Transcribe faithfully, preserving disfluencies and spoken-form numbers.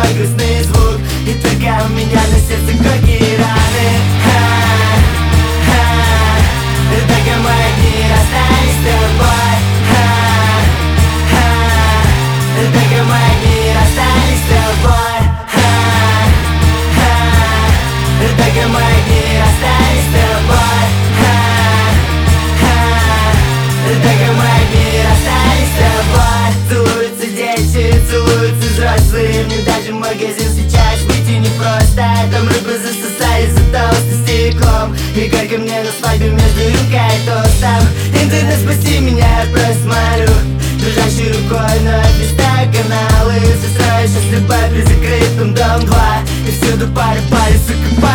твой грустный звук. И только у меня на сердце горькие раны. Ха-ха. Только мои дни расстались с тобой. Ха-ха. Только мои дни расстались с тобой. Ха-ха. Только мои дни расстались с тобой. Ха-ха. Только мои дни расстались с тобой. Целуются дети, целуются взрослые. Мне даже в магазин сейчас выйти непросто. Там рыбы засосали за толстым стеклом. И горько мне на свадьбе между рюмкой и тостом. Интернет, спаси меня, я просто смотрю дрожащей рукой на листаю каналы. Все строишь с любой при закрытом дом два. И всюду пары пары, сука,